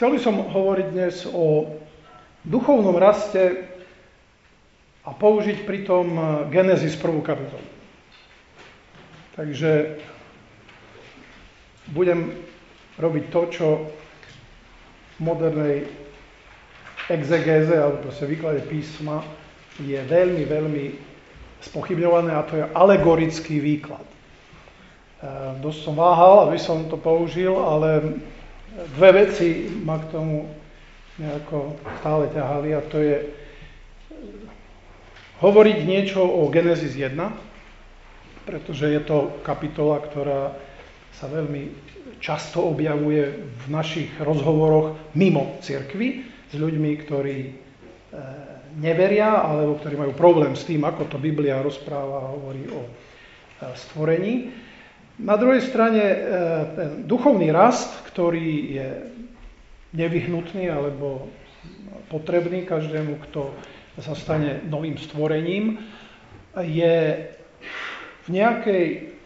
Chcel by som hovoriť dnes o duchovnom raste a použiť pritom Genesis 1. kapitolu. Takže budem robiť to, čo v modernej exegéze alebo výklade písma je veľmi, veľmi spochybňované, a to je alegorický výklad. Dosť som váhal, aby som to použil, ale dve veci ma k tomu nejako stále ťahali, a to je hovoriť niečo o Genesis 1, pretože je to kapitola, ktorá sa veľmi často objavuje v našich rozhovoroch mimo cirkvi s ľuďmi, ktorí neveria alebo ktorí majú problém s tým, ako to Biblia rozpráva a hovorí o stvorení. Na druhej strane ten duchovný rast, ktorý je nevyhnutný alebo potrebný každému, kto sa stane novým stvorením, je v nejakej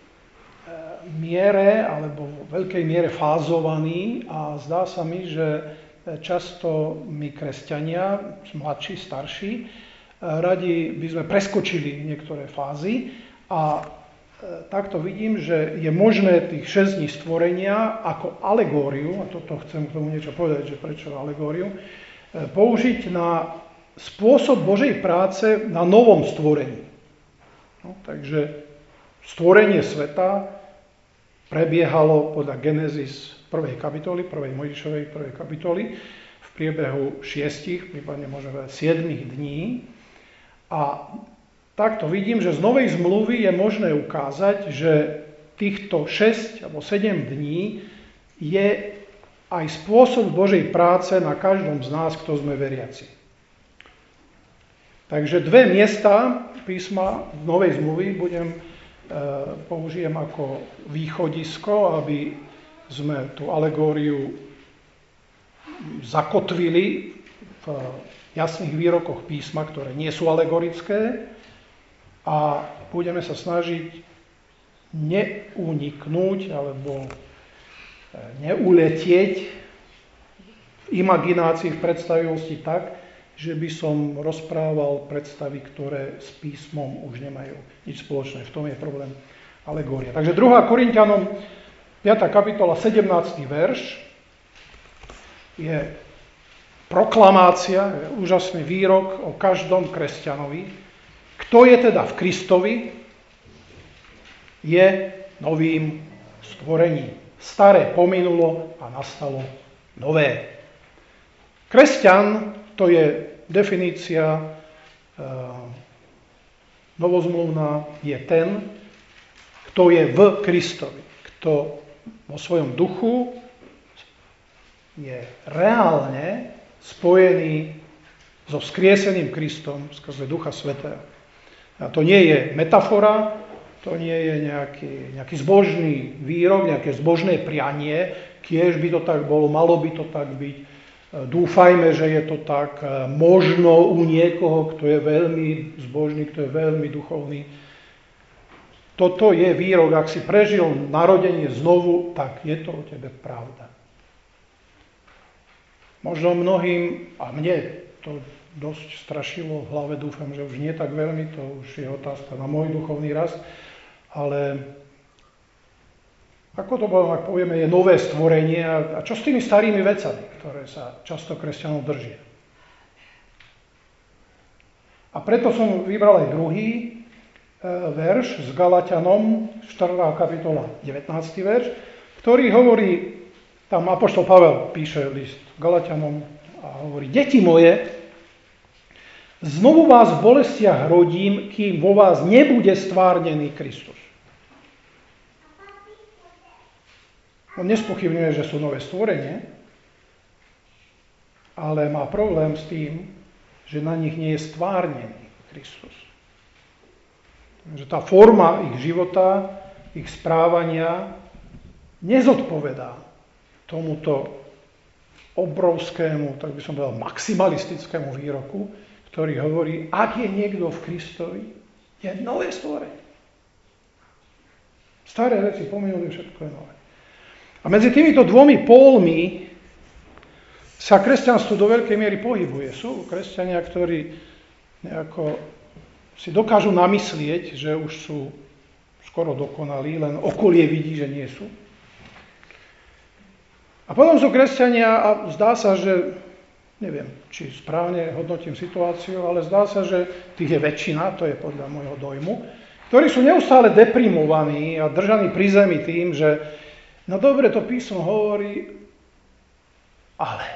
miere alebo v veľkej miere fázovaný, a zdá sa mi, že často my kresťania, mladší, starší, radi by sme preskočili niektoré fázy, a takto vidím, že je možné tých 6 dní stvorenia ako alegóriu, a toto chcem k tomu niečo povedať, že prečo alegóriu, použiť na spôsob Božej práce na novom stvorení. No, takže stvorenie sveta prebiehalo podľa Genesis 1. kapitoly, 1. Mojžišovej 1. kapitoly v priebehu 6, prípadne môžeme povedať 7 dní. A takto vidím, že z Novej zmluvy je možné ukázať, že týchto 6 alebo 7 dní je aj spôsob Božej práce na každom z nás, kto sme veriaci. Takže dve miesta písma v Novej zmluvy použijem ako východisko, aby sme tú alegóriu zakotvili v jasných výrokoch písma, ktoré nie sú alegorické, a budeme sa snažiť neuniknúť alebo neuletieť v imaginácii, v predstavivosti tak, že by som rozprával predstavy, ktoré s písmom už nemajú nič spoločné. V tom je problém alegória. Takže 2. Korinťanom 5. kapitola 17. verš je proklamácia, je úžasný výrok o každom kresťanovi. Kto je teda v Kristovi, je novým stvorením. Staré pominulo a nastalo nové. Kresťan, to je definícia novozmluvná, je ten, kto je v Kristovi, kto vo svojom duchu je reálne spojený so vzkrieseným Kristom skrze Ducha Svätého. A to nie je metafora, to nie je nejaký zbožný výrok, nejaké zbožné prianie, kiež by to tak bolo, malo by to tak byť. Dúfajme, že je to tak, možno u niekoho, kto je veľmi zbožný, kto je veľmi duchovný. Toto je výrok, ak si prežil narodenie znovu, tak je to o tebe pravda. Možno mnohým, a mne to dosť strašilo v hlave, dúfam, že už nie tak veľmi, to už je otázka na môj duchovný rast, ale ako to ak povieme, je nové stvorenie, a čo s tými starými vecami, ktoré sa často kresťanov držia. A preto som vybral aj druhý verš s Galatianom, 4. kapitola, 19. verš, ktorý hovorí, tam apoštol Pavel píše list Galatianom a hovorí: Deti moje, znovu vás v bolestiach rodím, kým vo vás nebude stvárnený Kristus. On nespochybňuje, že sú nové stvorenie, ale má problém s tým, že na nich nie je stvárnený Kristus. Takže tá forma ich života, ich správania nezodpovedá tomuto obrovskému, tak by som povedal, maximalistickému výroku, ktorý hovorí, ak je niekto v Kristovi, je nové stvorenie. Staré veci pominuli, všetko je nové. A medzi týmito dvomi pólmi sa kresťanstvo do veľkej miery pohybuje. Sú kresťania, ktorí nejako si dokážu namyslieť, že už sú skoro dokonalí, len okolie vidí, že nie sú. A potom sú kresťania a zdá sa, že neviem, či správne hodnotím situáciu, ale zdá sa, že tých je väčšina, to je podľa môjho dojmu, ktorí sú neustále deprimovaní a držaní pri zemi tým, že no dobre, to písmo hovorí, ale.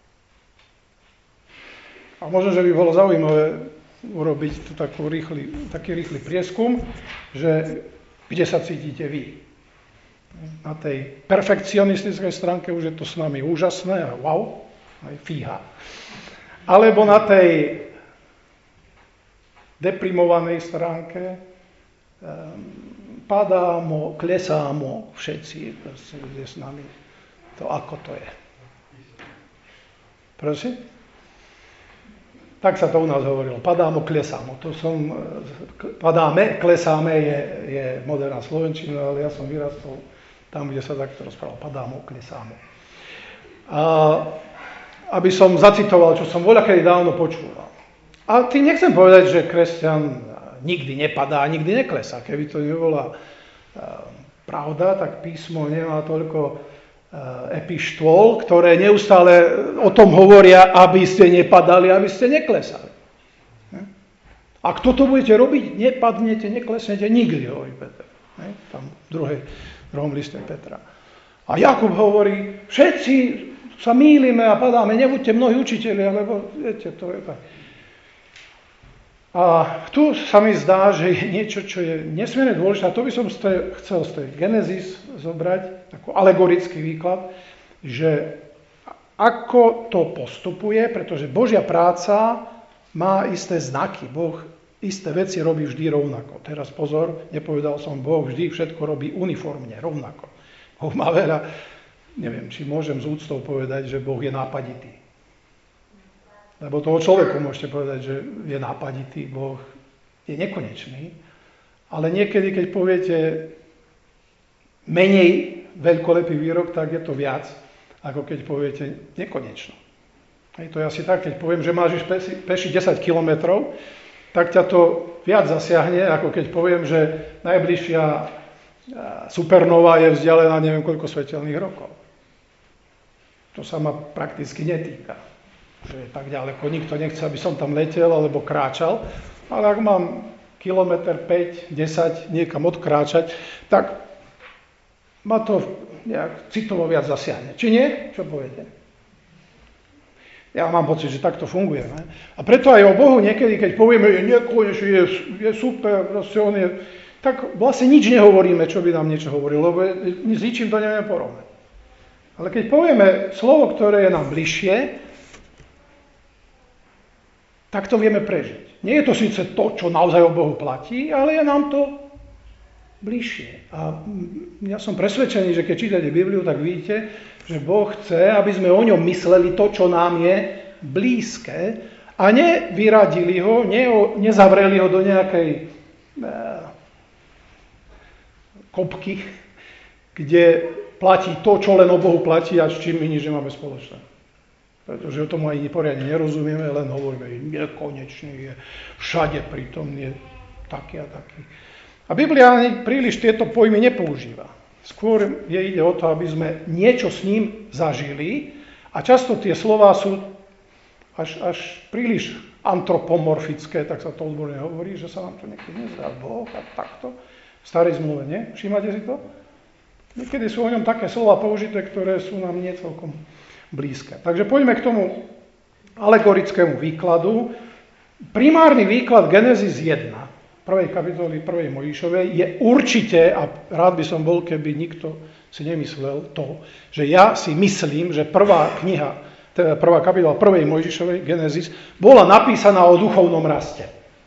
A možno, že by bolo zaujímavé urobiť tu taký rýchly prieskum, že kde sa cítite vy. Na tej perfekcionistickej stránke už je to s nami úžasné a wow, aj fíha. Alebo na tej deprimovanej stránke padámo, klesámo všetci, kde s nami. To ako to je. Prosím? Tak sa to u nás hovorilo. Padámo, klesámo. Padáme, klesáme je moderná slovenčina, ale ja som vyrastol tam, kde sa takto rozprával. Padámo, klesámo. Aby som zacitoval, čo som voľakedy dávno počúval. A tým nechcem povedať, že kresťan nikdy nepadá, nikdy neklesá. Keby to nebola pravda, tak písmo nemá toľko epištôl, ktoré neustále o tom hovoria, aby ste nepadali, aby ste neklesali. Ak toto budete robiť, nepadnete, neklesnete nikdy, hovorí Peter. Tam v druhom liste Petra. A Jakub hovorí, všetci sa mýlime a padáme, nebuďte mnohí učitelia, lebo viete, to je tak. A tu sa mi zdá, že je niečo, čo je nesmierne dôležité, a to by som chcel z tej Genesis zobrať, ako alegorický výklad, že ako to postupuje, pretože Božia práca má isté znaky. Boh isté veci robí vždy rovnako. Teraz pozor, nepovedal som, Boh vždy všetko robí uniformne, rovnako. Boh má veľa, neviem, či môžem z úctou povedať, že Boh je nápaditý. Lebo toho človeku môžete povedať, že je nápaditý, Boh je nekonečný, ale niekedy, keď poviete menej veľkolepý výrok, tak je to viac, ako keď poviete nekonečno. To je asi tak, keď poviem, že máš peši 10 kilometrov, tak ťa to viac zasiahne, ako keď poviem, že najbližšia supernova je vzdialená neviem koľko svetelných rokov. To sa ma prakticky netýka. Že je tak ďaleko, nikto nechce, aby som tam letel alebo kráčal, ale ak mám kilometr 5, 10 niekam odkráčať, tak ma to nejak citovo viac zasiahne. Či nie? Čo poviete? Ja mám pocit, že takto funguje. Ne? A preto aj o Bohu niekedy, keď povieme, že nekonečne je super, proste on je, tak vlastne nič nehovoríme, čo by nám niečo hovorilo, lebo s ničím to nevieme porovnať. Ale keď povieme slovo, ktoré je nám bližšie, tak to vieme prežiť. Nie je to síce to, čo naozaj o Bohu platí, ale je nám to bližšie. A ja som presvedčený, že keď čítate Bibliu, tak vidíte, že Boh chce, aby sme o ňom mysleli to, čo nám je blízke a nevyradili ho, nezavreli ho do nejakej kopky, kde platí to, čo len o Bohu platí a s čím my nič nemáme spoločné. Pretože o tomu aj poriadne nerozumieme, len hovoríme, že nekonečný je, všade prítomný je taký a taký. A Biblia ani príliš tieto pojmy nepoužíva. Skôr ide o to, aby sme niečo s ním zažili a často tie slová sú až príliš antropomorfické, tak sa to odborne hovorí, že sa nám to niekedy nezdá Boh a takto. V starej zmluve, nie? Všímate si to? Niekedy sú o ňom také slova použité, ktoré sú nám nie celkom blízke. Takže poďme k tomu alegorickému výkladu. Primárny výklad Genesis 1, prvej kapitoly 1. Mojžišovej, je určite, a rád by som bol, keby nikto si nemyslel to, že ja si myslím, že prvá kapitola 1. Mojžišovej, Genesis, bola napísaná o duchovnom raste.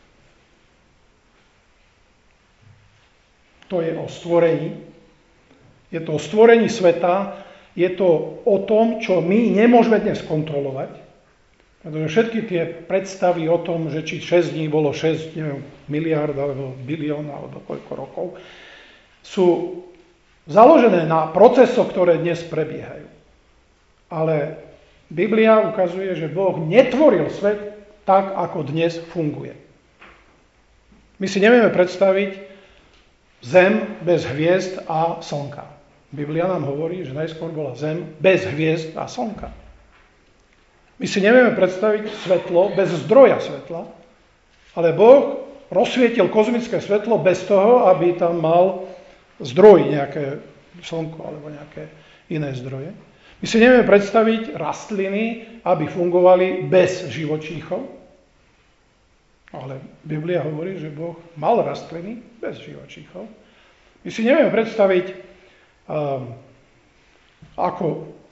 To je o stvorení. Je to o stvorení sveta, je to o tom, čo my nemôžeme dnes kontrolovať. Pretože všetky tie predstavy o tom, že či 6 dní bolo 6 miliárd alebo bilión alebo koľko rokov, sú založené na procesoch, ktoré dnes prebiehajú. Ale Biblia ukazuje, že Boh netvoril svet tak, ako dnes funguje. My si nevieme predstaviť Zem bez hviezd a slnka. Biblia nám hovorí, že najskôr bola Zem bez hviezd a slnka. My si nevieme predstaviť svetlo bez zdroja svetla, ale Boh rozsvietil kozmické svetlo bez toho, aby tam mal zdroj, nejaké slnko alebo nejaké iné zdroje. My si nevieme predstaviť rastliny, aby fungovali bez živočíchov, ale Biblia hovorí, že Boh mal rastliny bez živočíchov. My si nevieme predstaviť, ako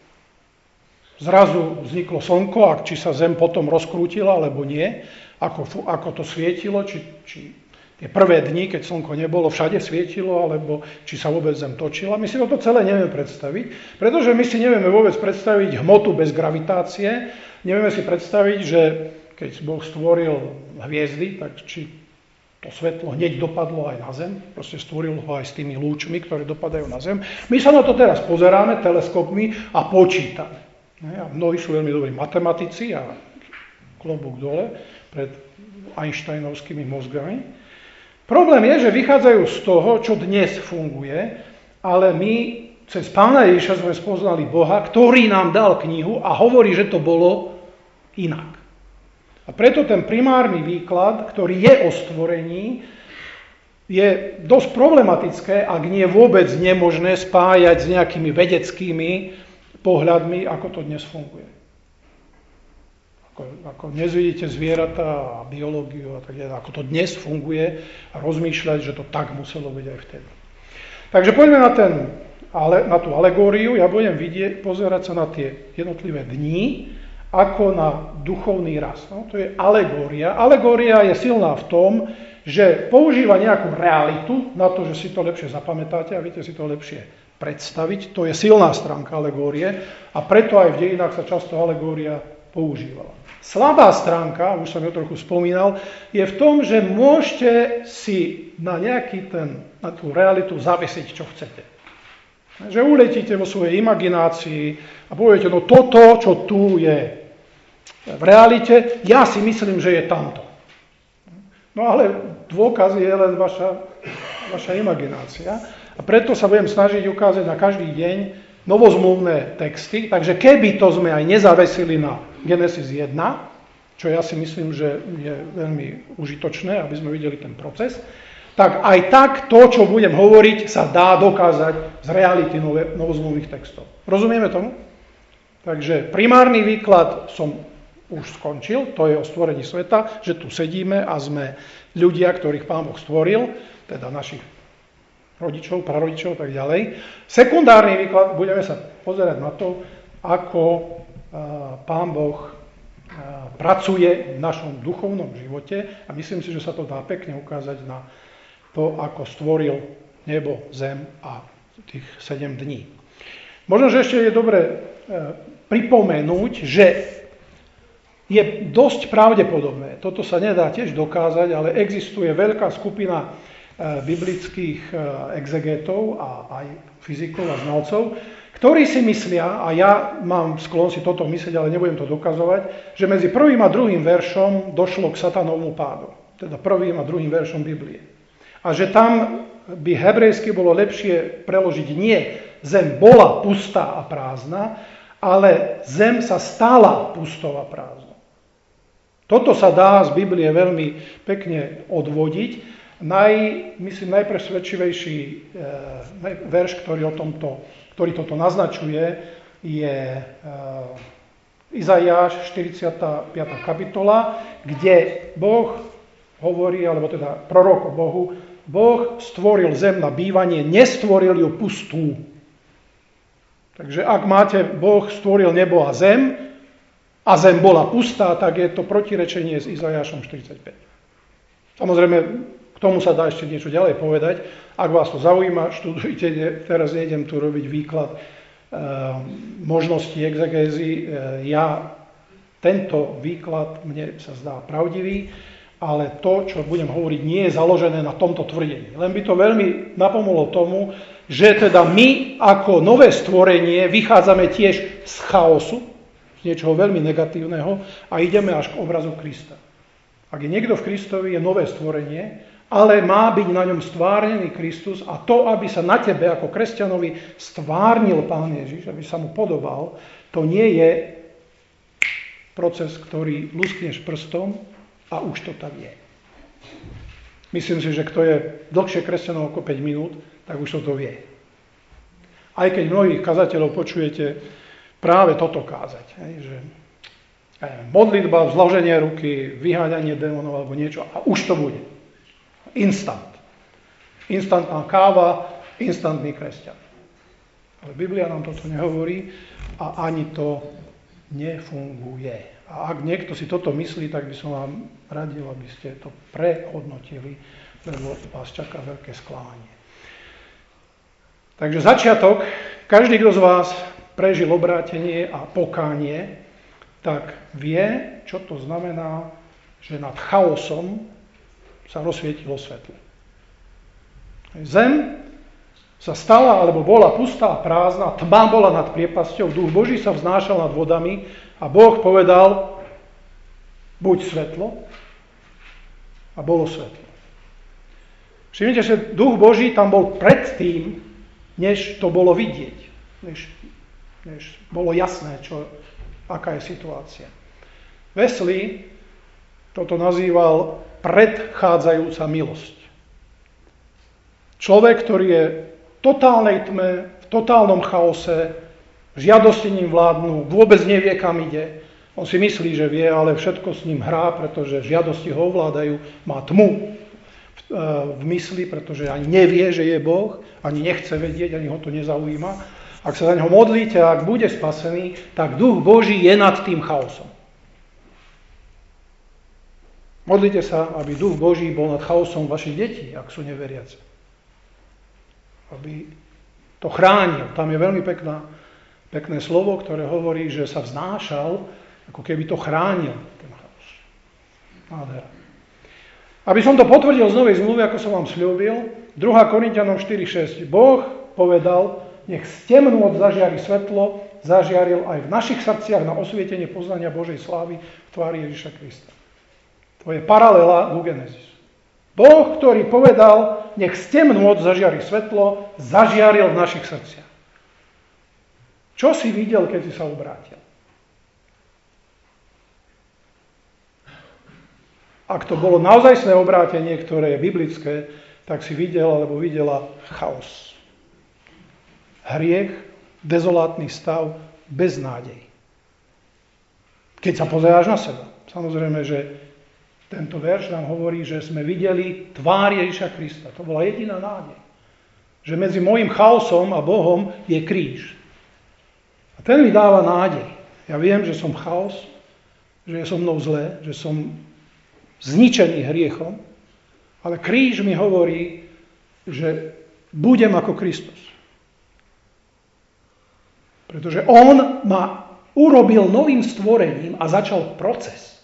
zrazu vzniklo slnko a či sa Zem potom rozkrútila, alebo nie, ako to svietilo, či tie prvé dni, keď slnko nebolo, všade svietilo, alebo či sa vôbec Zem točila. My si toto celé nevieme predstaviť, pretože my si nevieme vôbec predstaviť hmotu bez gravitácie. Nevieme si predstaviť, že keď Boh stvoril hviezdy, tak či to svetlo hneď dopadlo aj na Zem. Proste stvoril ho aj s tými lúčmi, ktoré dopadajú na Zem. My sa na to teraz pozeráme teleskopmi a počítame. A mnohí sú veľmi dobrí matematici a klobúk dole pred Einsteinovskými mozgami. Problém je, že vychádzajú z toho, čo dnes funguje, ale my cez Pána Ježiša sme spoznali Boha, ktorý nám dal knihu a hovorí, že to bolo inak. A preto ten primárny výklad, ktorý je o stvorení, je dosť problematické, ak nie vôbec nemožné spájať s nejakými vedeckými pohľadmi, ako to dnes funguje. Ako dnes vidíte zvieratá a biológiu a tak ďalej, ako to dnes funguje a rozmýšľať, že to tak muselo byť aj vtedy. Takže poďme na tú alegóriu. Ja budem pozerať sa na tie jednotlivé dni ako na duchovný rast. No, to je alegória. Alegória je silná v tom, že používa nejakú realitu na to, že si to lepšie zapamätáte a viete si to lepšie predstaviť. To je silná stránka alegórie a preto aj v dejinách sa často alegória používala. Slabá stránka, už som ju trochu spomínal, je v tom, že môžete si na tú realitu zavesiť, čo chcete. Že uletíte vo svojej imaginácii a poviete, no toto, čo tu je v realite, ja si myslím, že je tamto. No ale dôkaz je len vaša imaginácia. A preto sa budem snažiť ukázať na každý deň novozmluvné texty. Takže keby to sme aj nezavesili na Genesis 1, čo ja si myslím, že je veľmi užitočné, aby sme videli ten proces, tak aj tak to, čo budem hovoriť, sa dá dokázať z reality novozmluvných textov. Rozumieme tomu? Takže primárny výklad som už skončil, to je o stvorení sveta, že tu sedíme a sme ľudia, ktorých Pán Boh stvoril, teda našich rodičov, prarodičov a tak ďalej. Sekundárny výklad, budeme sa pozerať na to, ako Pán Boh pracuje v našom duchovnom živote a myslím si, že sa to dá pekne ukázať na to, ako stvoril nebo, zem a tých 7 dní. Možno, že ešte je dobre pripomenúť, že je dosť pravdepodobné, toto sa nedá tiež dokázať, ale existuje veľká skupina biblických exegetov a aj fyzikov a znalcov, ktorí si myslia, a ja mám sklon si toto myslieť, ale nebudem to dokazovať, že medzi prvým a druhým veršom došlo k satanovmu pádu. Teda prvým a druhým veršom Biblie. A že tam by hebrejsky bolo lepšie preložiť nie zem bola pustá a prázdna, ale zem sa stala pustou a prázdnou. Toto sa dá z Biblie veľmi pekne odvodiť. Myslím, najpresvedčivejší verš, ktorý toto naznačuje, je Izaiáš 45. kapitola, kde Boh hovorí, alebo teda prorok o Bohu, Boh stvoril zem na bývanie, nestvoril ju pustú. Takže ak máte, Boh stvoril nebo a zem bola pustá, tak je to protirečenie s Izaiášom 45. Samozrejme, k tomu sa dá ešte niečo ďalej povedať. Ak vás to zaujíma, študujte, teraz nejdem tu robiť výklad možností exegézy. Tento výklad mne sa zdá pravdivý, ale to, čo budem hovoriť, nie je založené na tomto tvrdení. Len by to veľmi napomohlo tomu, že teda my ako nové stvorenie vychádzame tiež z chaosu, z niečoho veľmi negatívneho a ideme až k obrazu Krista. Ak je niekto v Kristovi, je nové stvorenie, ale má byť na ňom stvárnený Kristus a to, aby sa na tebe ako kresťanovi stvárnil Pán Ježiš, aby sa mu podobal, to nie je proces, ktorý luskneš prstom a už to tak je. Myslím si, že kto je dlhšie kresťanom ako 5 minút, tak už to vie. Aj keď mnohých kazateľov počujete práve toto kázať, že modlitba, zloženie ruky, vyháňanie démonov alebo niečo a už to bude. Instant. Instantná káva, instantný kresťan. Ale Biblia nám toto nehovorí a ani to nefunguje. A ak niekto si toto myslí, tak by som vám radil, aby ste to prehodnotili, lebo vás čaká veľké sklamanie. Takže začiatok, každý, kto z vás prežil obrátenie a pokánie, tak vie, čo to znamená, že nad chaosom sa rozsvietilo svetlo. Zem sa stala, alebo bola pustá a prázdna, tma bola nad priepasťou, duch Boží sa vznášal nad vodami a Boh povedal, buď svetlo, a bolo svetlo. Všimnite, že duch Boží tam bol predtým, než to bolo vidieť, než bolo jasné, aká je situácia. Wesley toto nazýval predchádzajúca milosť. Človek, ktorý je v totálnej tme, v totálnom chaose, žiadosti ním vládnu, vôbec nevie, kam ide. On si myslí, že vie, ale všetko s ním hrá, pretože žiadosti ho ovládajú. Má tmu v mysli, pretože ani nevie, že je Boh, ani nechce vedieť, ani ho to nezaujíma. Ak sa za neho modlíte a ak bude spasený, tak duch Boží je nad tým chaosom. Modlite sa, aby duch Boží bol nad chaosom vašich detí, ak sú neveriace. Aby to chránil. Tam je veľmi pekné slovo, ktoré hovorí, že sa vznášal, ako keby to chránil, ten chaos. Nádhera. Aby som to potvrdil z Novej zmluvy, ako som vám sľúbil, 2. Korinťanom 4.6. Boh povedal, nech z temnôt zažiari svetlo, zažiaril aj v našich srdciach na osvietenie poznania Božej slávy v tvári Ježiša Krista. To je paralela ku Genesis. Boh, ktorý povedal, nech z temnôt zažiari svetlo, zažiaril v našich srdciach. Čo si videl, keď si sa obrátil? Ak to bolo naozajstné obrátenie, ktoré je biblické, tak si videl alebo videla chaos. Hriech, dezolátny stav, beznádej. Keď sa pozeráš na seba. Samozrejme, že tento verš nám hovorí, že sme videli tvár Ježiša Krista. To bola jediná nádej. Že medzi môjim chaosom a Bohom je kríž. A ten mi dáva nádej. Ja viem, že som chaos, že je so mnou zlé, že som zničený hriechom, ale kríž mi hovorí, že budem ako Kristus. Pretože on ma urobil novým stvorením a začal proces.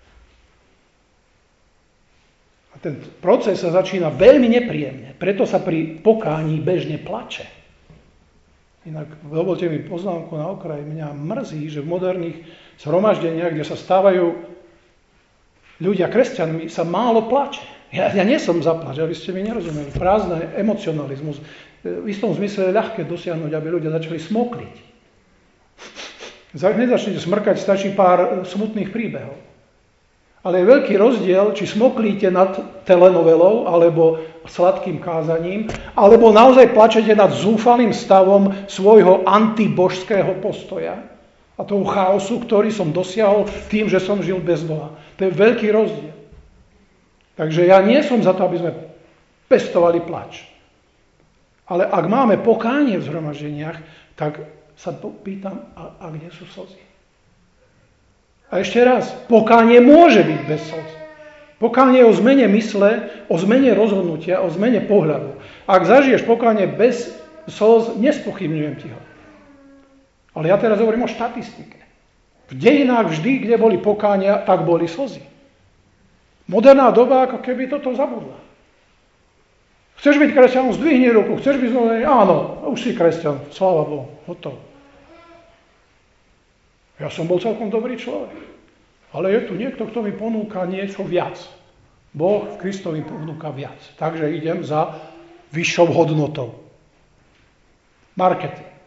A ten proces sa začína veľmi nepríjemne, preto sa pri pokání bežne plače. Inak dovolte mi poznámku na okraj, mňa mrzí, že v moderných zhromaždeniach, kde sa stávajú ľudia kresťanmi, sa málo plače. Ja nie som za plač, aby ste mi nerozumeli. Prázdny emocionalizmus. V istom zmysle je ľahké dosiahnuť, aby ľudia začali smokliť. Nezačnite smrkať, stačí pár smutných príbehov. Ale je veľký rozdiel, či smoklíte nad telenovelou, alebo sladkým kázaním, alebo naozaj plačete nad zúfalým stavom svojho antibožského postoja a toho chaosu, ktorý som dosiahol tým, že som žil bez Boha. To je veľký rozdiel. Takže ja nie som za to, aby sme pestovali plač. Ale ak máme pokánie v zhromaždeniach, tak sa pýtam, a kde sú slzy? A ešte raz, pokánie môže byť bez slz. Pokánie je o zmene mysle, o zmene rozhodnutia, o zmene pohľadu. Ak zažiješ pokánie bez slz, nespochybňujem ti ho. Ale ja teraz hovorím o štatistike. V dejinách vždy, kde boli pokánia, tak boli slzy. Moderná doba ako keby toto zabudla. Chceš byť kresťanom, zdvihni ruku. Chceš byť znovu, áno, už si kresťan, sláva Bohu, hotovo. Ja som bol celkom dobrý človek. Ale je tu niekto, kto mi ponúka niečo viac. Boh v Kristovi ponúka viac. Takže idem za vyššou hodnotou. Marketing.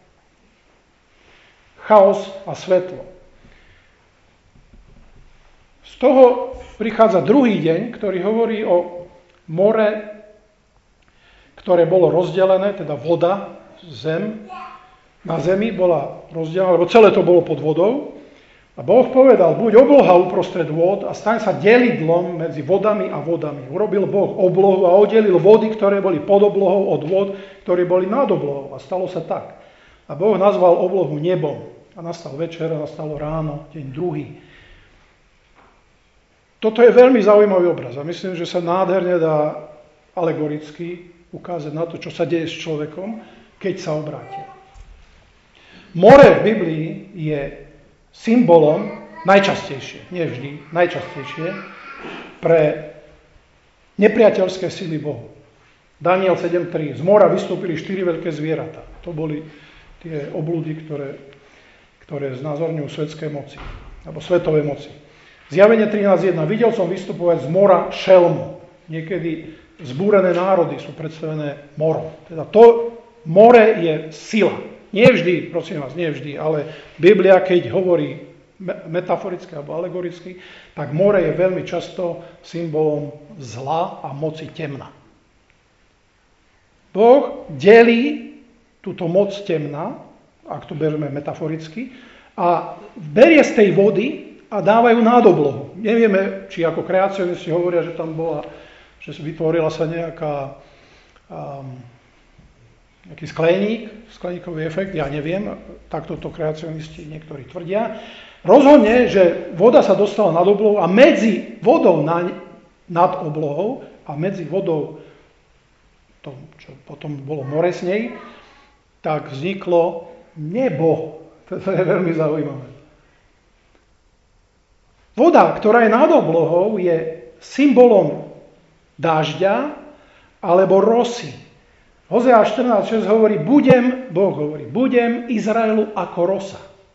Chaos a svetlo. Z toho prichádza druhý deň, ktorý hovorí o more, ktoré bolo rozdelené, teda voda, zem. Na zemi bola rozdelená, lebo celé to bolo pod vodou. A Boh povedal, buď obloha uprostred vôd a staň sa delidlom medzi vodami a vodami. Urobil Boh oblohu a oddelil vody, ktoré boli pod oblohou od vod, ktoré boli nad oblohou. A stalo sa tak. A Boh nazval oblohu nebom. A nastal večer a nastalo ráno, deň druhý. Toto je veľmi zaujímavý obraz a myslím, že sa nádherne dá alegoricky ukázať na to, čo sa deje s človekom, keď sa obráti. More v Biblii je symbolom najčastejšie, nie vždy, najčastejšie pre nepriateľské sily Bohu. Daniel 7.3. Z mora vystúpili 4 veľké zvieratá. To boli tie obľudy, ktoré znázorňujú svetské moci, alebo svetové moci. Zjavenie 13.1. Videl som vystupovať z mora šelmu. Niekedy zbúrené národy sú predstavené morom. Teda to more je sila. Nie vždy, prosím vás, nie vždy, ale Biblia, keď hovorí metaforicky alebo alegoricky, tak more je veľmi často symbolom zla a moci temna. Boh delí túto moc temna, ak to bereme metaforicky, a berie z tej vody a dávajú nad oblohu. Nevieme, či ako kreacionisti hovoria, že tam bola, že vytvorila sa nejaký skleníkový efekt, ja neviem, takto to kreacionisti niektorí tvrdia. Rozhodne, že voda sa dostala nad oblohou a medzi vodou nad oblohou a medzi vodou, to, čo potom bolo more s nej, tak vzniklo nebo. To je veľmi zaujímavé. Voda, ktorá je nad oblohou, je symbolom dážďa alebo rosy. Hozea 14.6 hovorí, Boh hovorí, budem Izraelu ako rosa.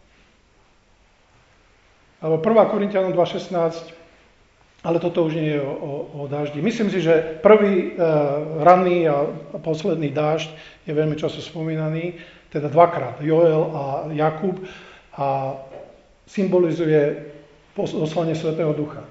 Alebo 1. Korinťanom 2.16, ale toto už nie je o dáždi. Myslím si, že prvý ranný a posledný dážď je veľmi často spomínaný, teda dvakrát, Joel a Jakub, a symbolizuje poslanie Svätého Ducha.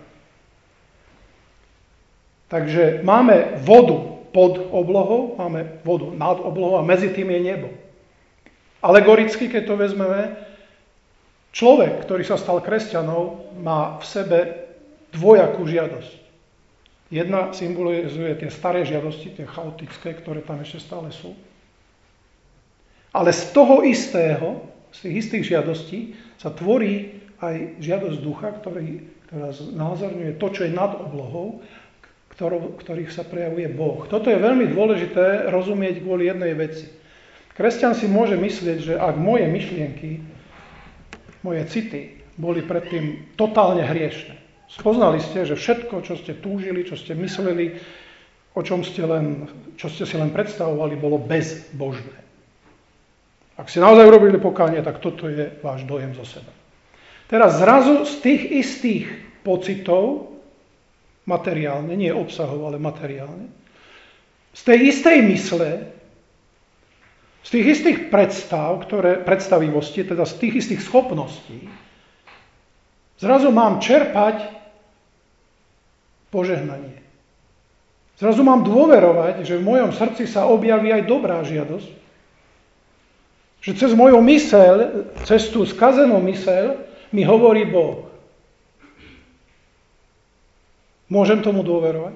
Takže máme vodu pod oblohou, máme vodu nad oblohou a medzi tým je nebo. Alegoricky, keď to vezmeme, človek, ktorý sa stal kresťanom, má v sebe dvojakú žiadosť. Jedna symbolizuje tie staré žiadosti, tie chaotické, ktoré tam ešte stále sú. Ale z toho istého, z tých istých žiadostí, sa tvorí aj žiadosť ducha, ktorá znázorňuje to, čo je nad oblohou, ktorých sa prejavuje Boh. Toto je veľmi dôležité rozumieť kvôli jednej veci. Kresťan si môže myslieť, že ak moje myšlienky, moje city boli predtým totálne hriešne. Spoznali ste, že všetko, čo ste túžili, čo ste mysleli, čo ste si len predstavovali, bolo bezbožné. Ak ste naozaj urobili pokánie, tak toto je váš dojem zo seba. Teraz zrazu z tých istých pocitov, materiálne, nie obsahov, ale materiálne, z tej istej mysle, z tých istých predstavivosti, teda z tých istých schopností, zrazu mám čerpať požehnanie. Zrazu mám dôverovať, že v mojom srdci sa objaví aj dobrá žiadosť, že cez moju myseľ, cez tú skazenú myseľ mi hovorí Boh. Môžem tomu dôverovať?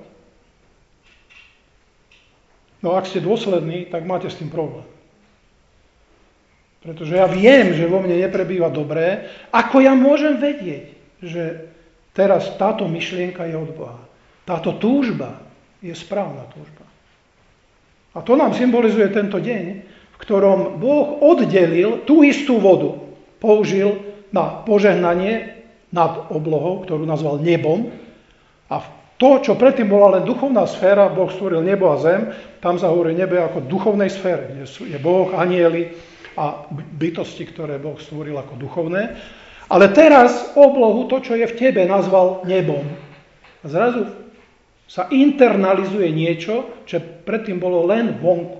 No ak ste dôslední, tak máte s tým problém. Pretože ja viem, že vo mne neprebýva dobré. Ako ja môžem vedieť, že teraz táto myšlienka je od Boha? Táto túžba je správna túžba. A to nám symbolizuje tento deň, v ktorom Boh oddelil tú istú vodu, použil na požehnanie nad oblohou, ktorú nazval nebom. A to, čo predtým bola len duchovná sféra, Boh stvoril nebo a zem, tam sa hovorí nebe ako duchovnej sfére, kde je Boh, anjeli a bytosti, ktoré Boh stvoril ako duchovné. Ale teraz oblohu, to, čo je v tebe, nazval nebom. A zrazu sa internalizuje niečo, čo predtým bolo len vonku.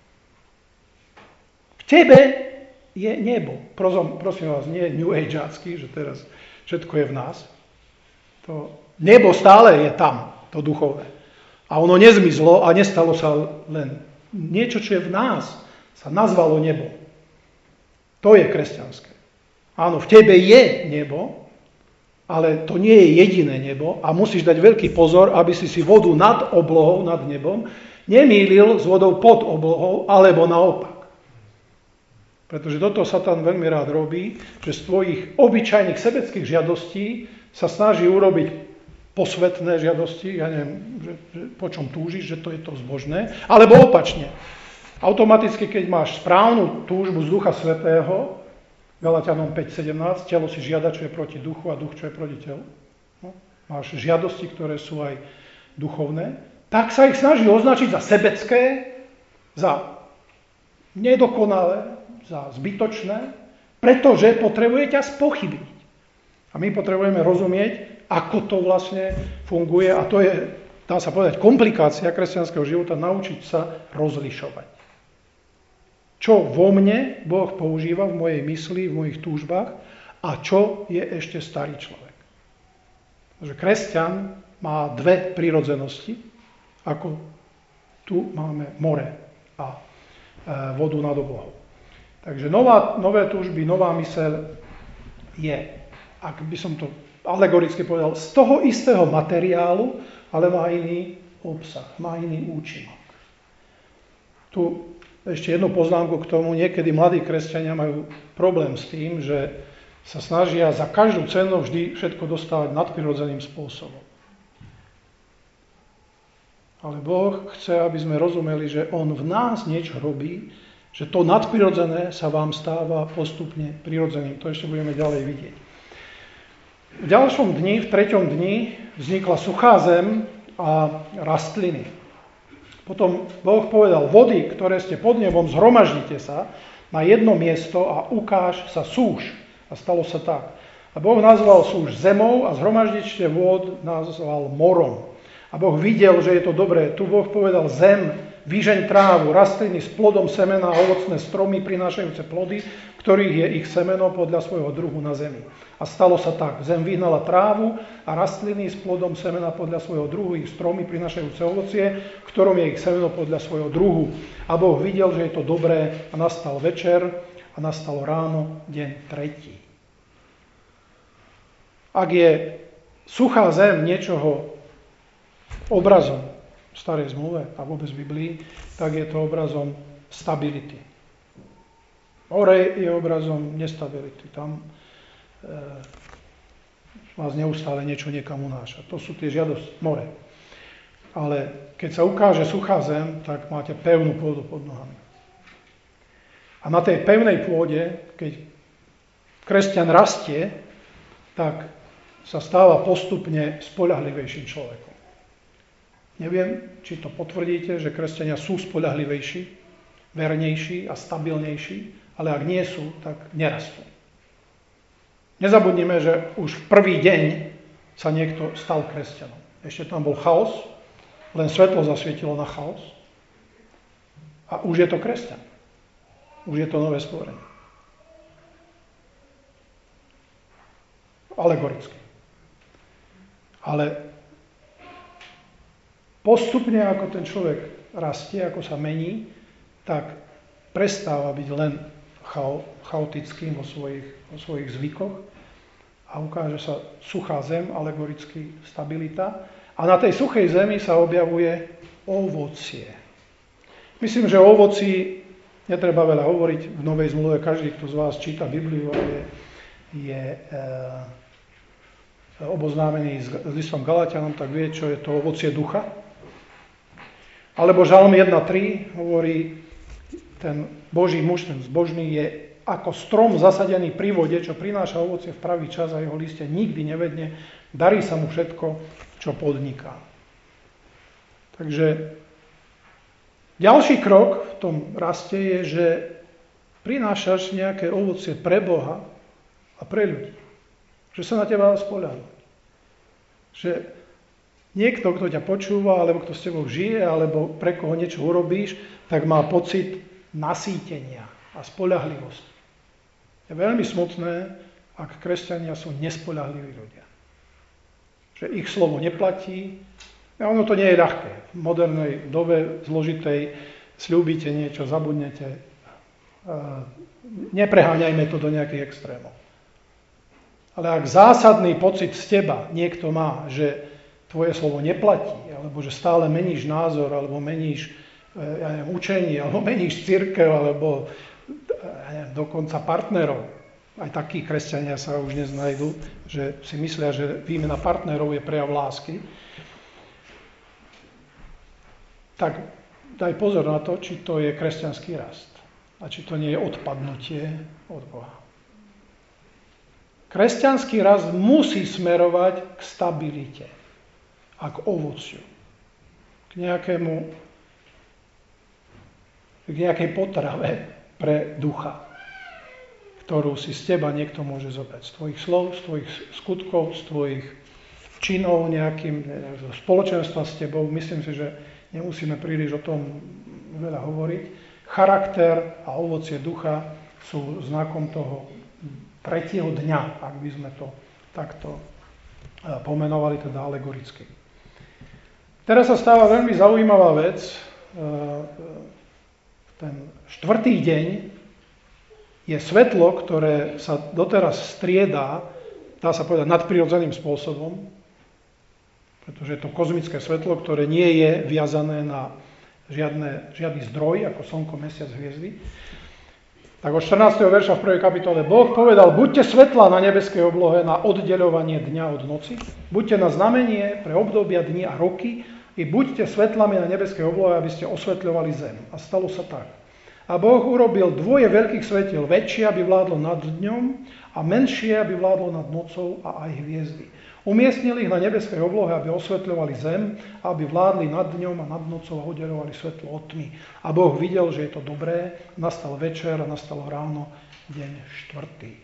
V tebe je nebo. Prosím vás, nie New Ageácky, že teraz všetko je v nás. To nebo stále je tam, to duchovné. A ono nezmizlo a nestalo sa len niečo, čo je v nás, sa nazvalo nebo. To je kresťanské. Áno, v tebe je nebo, ale to nie je jediné nebo a musíš dať veľký pozor, aby si vodu nad oblohou, nad nebom, nemýlil s vodou pod oblohou, alebo naopak. Pretože toto Satan veľmi rád robí, že z tvojich obyčajných sebeckých žiadostí sa snaží urobiť posvetné žiadosti, ja neviem, po čom túžiš, že to je to zbožné, alebo opačne. Automaticky, keď máš správnu túžbu z Ducha Svätého, Galatianom 5.17, telo si žiada, čo je proti duchu a duch, čo je proti telu. No, máš žiadosti, ktoré sú aj duchovné, tak sa ich snaží označiť za sebecké, za nedokonalé, za zbytočné, pretože potrebuje ťa spochybniť. A my potrebujeme rozumieť, ako to vlastne funguje a to je, dá sa povedať, komplikácia kresťanského života, naučiť sa rozlišovať. Čo vo mne Boh používa v mojej mysli, v mojich túžbách a čo je ešte starý človek. Takže kresťan má dve prirodzenosti, ako tu máme more a vodu nad oblohou. Takže nové túžby, nová myseľ je, ak by som to alegoricky povedal, z toho istého materiálu, ale má iný obsah, má iný účinok. Tu ešte jednu poznámku k tomu. Niekedy mladí kresťania majú problém s tým, že sa snažia za každú cenu vždy všetko dostávať nadprirodzeným spôsobom. Ale Boh chce, aby sme rozumeli, že On v nás niečo robí, že to nadprirodzené sa vám stáva postupne prirodzeným. To ešte budeme ďalej vidieť. V ďalšom dni, v 3. dni, vznikla suchá zem a rastliny. Potom Boh povedal, vody, ktoré ste pod nebom, zhromaždite sa na jedno miesto a ukáž sa súš. A stalo sa tak. A Boh nazval súš zemou a zhromaždište vôd nazval morom. A Boh videl, že je to dobré. Tu Boh povedal, zem, vyžeň trávu, rastliny s plodom semena a ovocné stromy prinášajúce plody, ktorých je ich semeno podľa svojho druhu na zemi. A stalo sa tak. Zem vyhnala trávu a rastliny s plodom semena podľa svojho druhu, ich stromy prinášajúce ovocie, v ktorom je ich semeno podľa svojho druhu. A Boh videl, že je to dobré a nastal večer a nastalo ráno, deň 3. Ak je suchá zem niečoho obrazom v Starej zmluve a vôbec v Biblii, tak je to obrazom stability. More je obrazom nestability. Tam vás neustále niečo niekam unáša. To sú tie žiadosti, more. Ale keď sa ukáže suchá zem, tak máte pevnú pôdu pod nohami. A na tej pevnej pôde, keď kresťan rastie, tak sa stáva postupne spoľahlivejším človekom. Neviem, či to potvrdíte, že kresťania sú spoľahlivejší, vernejší a stabilnejší, ale ak nie sú, tak nerastú. Nezabudnime, že už v prvý deň sa niekto stal kresťanom. Ešte tam bol chaos, len svetlo zasvietilo na chaos a už je to kresťan. Už je to nové stvorenie. Alegoricky. Ale postupne, ako ten človek rastie, ako sa mení, tak prestáva byť len chaotickým vo svojich zvykoch a ukáže sa suchá zem, alegoricky stabilita. A na tej suchej zemi sa objavuje ovocie. Myslím, že o ovoci netreba veľa hovoriť. V Novej zmluve každý, kto z vás číta Bibliu, je oboznámený s listom Galatianom, tak vie, čo je to ovocie ducha. Alebo Žalm 1.3 hovorí, ten Boží muž, ten zbožný je ako strom zasadený pri vode, čo prináša ovocie v pravý čas a jeho listie nikdy nevedne, darí sa mu všetko, čo podniká. Takže ďalší krok v tom raste je, že prinášaš nejaké ovocie pre Boha a pre ľudí. Že sa na teba spoľahnúť. Že niekto, kto ťa počúva, alebo kto s tebou žije, alebo pre koho niečo urobíš, tak má pocit nasýtenia a spoľahlivosti. Je veľmi smutné, ak kresťania sú nespoľahliví ľudia. Že ich slovo neplatí. A ono to nie je ľahké. V modernej dobe zložitej sľúbite niečo, zabudnete. Nepreháňajme to do nejakých extrémov. Ale ak zásadný pocit z teba niekto má, že tvoje slovo neplatí, alebo že stále meníš názor, alebo meníš učenie, alebo meníš cirkev, alebo dokonca partnerov. Aj takí kresťania sa už dnes nájdú, že si myslia, že výmena partnerov je prejav lásky. Tak daj pozor na to, či to je kresťanský rast a či to nie je odpadnutie od Boha. Kresťanský rast musí smerovať k stabilite a k ovociu, k nejakej potrave pre ducha, ktorú si z teba niekto môže zobrať. Z tvojich slov, z tvojich skutkov, z tvojich činov, nejakým spoločenstva s tebou. Myslím si, že nemusíme príliš o tom veľa hovoriť. Charakter a ovocie ducha sú znakom toho tretieho dňa, ak by sme to takto pomenovali, teda alegoricky. Teraz sa stáva veľmi zaujímavá vec. Ten štvrtý deň je svetlo, ktoré sa doteraz striedá, dá sa povedať, nadprirodzeným spôsobom, pretože je to kozmické svetlo, ktoré nie je viazané na žiadny zdroj, ako slnko, mesiac, hviezdy. Tak od 14. verša v 1. kapitole Boh povedal, buďte svetlá na nebeskej oblohe na oddeľovanie dňa od noci, buďte na znamenie pre obdobia dní a roky i buďte svetlami na nebeskej oblohe, aby ste osvetľovali zem. A stalo sa tak. A Boh urobil dvoje veľkých svetiel, väčšie, aby vládlo nad dňom a menšie, aby vládlo nad nocou a aj hviezdy. Umiestnili ich na nebeskej oblohe, aby osvetľovali zem, aby vládli nad dňom a nad nocou a oddeľovali svetlo od tmy. A Boh videl, že je to dobré, nastal večer a nastalo ráno, deň štvrtý.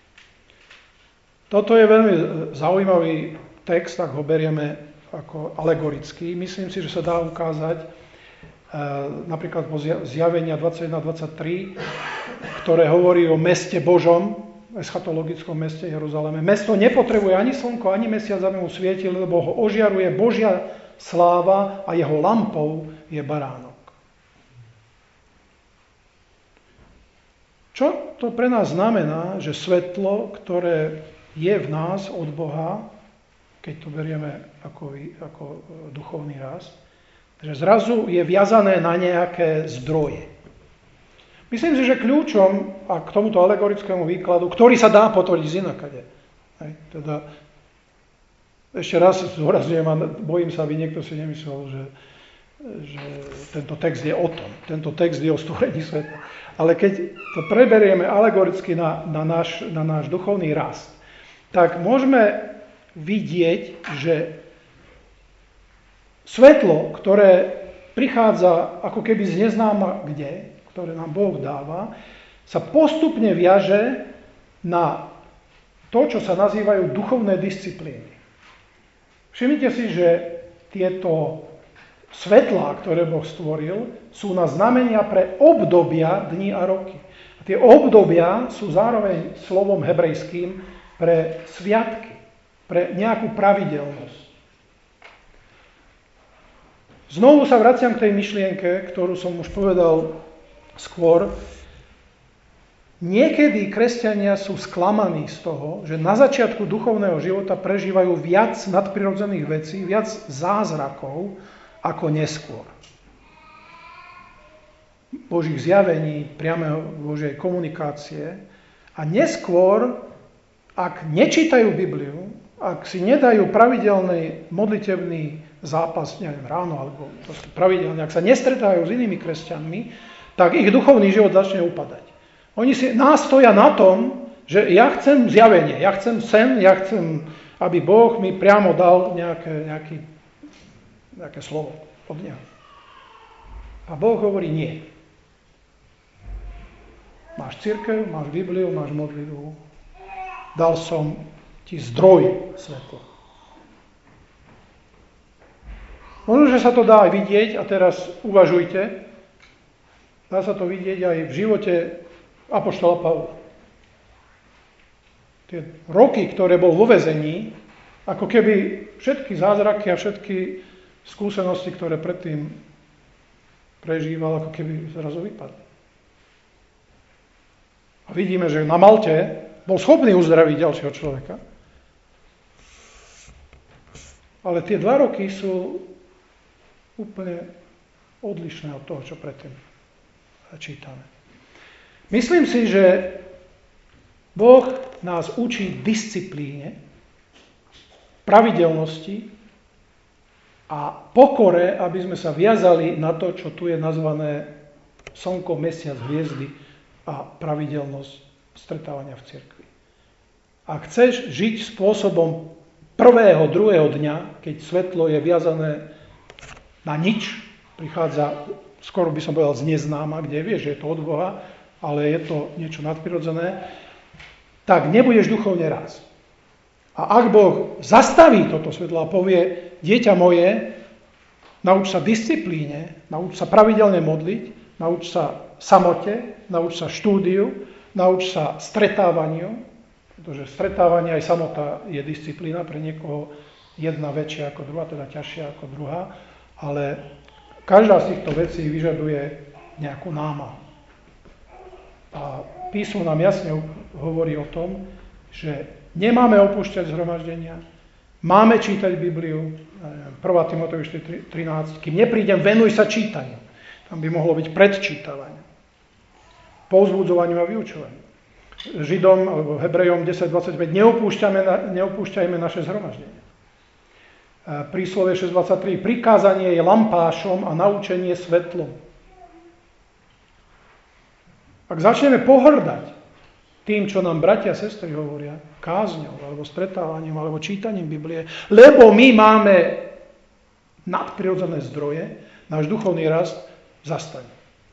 Toto je veľmi zaujímavý text, ak ho berieme ako alegorický. Myslím si, že sa dá ukázať napríklad po zjavenia 21-23, ktoré hovorí o meste Božom, eschatologickom meste Jeruzaleme. Mesto nepotrebuje ani slnko, ani mesiac, aby mu svietil, lebo ho ožiaruje Božia sláva a jeho lampou je baránok. Čo to pre nás znamená, že svetlo, ktoré je v nás od Boha, keď to berieme ako duchovný rast, že zrazu je viazané na nejaké zdroje. Myslím si, že kľúčom a k tomuto alegorickému výkladu, ktorý sa dá potvrdiť z inakade. Teda, ešte raz zdôrazňujem a bojím sa, aby niekto si nemyslel, že tento text je o tom. Tento text je o stvorení sveta. Ale keď to preberieme alegoricky na náš duchovný rast, tak môžeme vidieť, že svetlo, ktoré prichádza ako keby z neznáma kde, ktoré nám Boh dáva, sa postupne viaže na to, čo sa nazývajú duchovné disciplíny. Všimnite si, že tieto svetlá, ktoré Boh stvoril, sú na znamenia pre obdobia, dní a roky. A tie obdobia sú zároveň slovom hebrejským pre sviatky, pre nejakú pravidelnosť. Znovu sa vraciam k tej myšlienke, ktorú som už povedal skôr. Niekedy kresťania sú sklamaní z toho, že na začiatku duchovného života prežívajú viac nadprirodzených vecí, viac zázrakov ako neskôr. Božích zjavení, priameho Božej komunikácie. A neskôr, ak nečítajú Bibliu, ak si nedajú pravidelný modlitebný zápas, neviem, ráno alebo pravidelne, ak sa nestretajú s inými kresťanmi, tak ich duchovný život začne upadať. Oni si nástoja na tom, že ja chcem zjavenie, ja chcem sen, ja chcem, aby Boh mi priamo dal nejaké slovo od Neho. A Boh hovorí nie. Máš cirkev, máš Bibliu, máš modlitbu. Dal som ti zdroj svetla. Možno, že sa to dá aj vidieť, a teraz uvažujte, dá sa to vidieť aj v živote apoštola Pavla. Tie roky, ktoré bol vo väzení, ako keby všetky zázraky a všetky skúsenosti, ktoré predtým prežíval, ako keby zrazu vypadli. A vidíme, že na Malte bol schopný uzdraviť ďalšieho človeka. Ale tie 2 roky sú úplne odlišné od toho, čo predtým čítame. Myslím si, že Boh nás učí disciplíne, pravidelnosti a pokore, aby sme sa viazali na to, čo tu je nazvané slnko, mesiac, hviezdy a pravidelnosť stretávania v cirkvi. Ak chceš žiť spôsobom prvého, druhého dňa, keď svetlo je viazané na nič, prichádza, skoro by som povedal, z neznáma, kde vieš, že je to od Boha, ale je to niečo nadprirodzené, tak nebudeš duchovne raz. A ak Boh zastaví toto svetlo a povie, dieťa moje, nauč sa disciplíne, nauč sa pravidelne modliť, nauč sa samote, nauč sa štúdiu, nauč sa stretávaniu, pretože stretávanie aj samota je disciplína, pre niekoho jedna väčšia ako druhá, teda ťažšia ako druhá, ale každá z týchto vecí vyžaduje nejakú námahu. A písmo nám jasne hovorí o tom, že nemáme opúšťať zhromaždenia, máme čítať Bibliu, 1. Timoteovi 4:13, kým neprídem, venuj sa čítaniu. Tam by mohlo byť predčítavanie, povzbudzovaniu a vyučovaniu. Židom alebo Hebrejom 10:25, neopúšťajme naše zhromaždenia. Príslovie 6:23, prikázanie je lampášom a naučenie svetlom. Ak začneme pohrdať tým, čo nám bratia a sestry hovoria, kázňou, alebo stretávaním, alebo čítaním Biblie, lebo my máme nadprirodzené zdroje, náš duchovný rast zastane.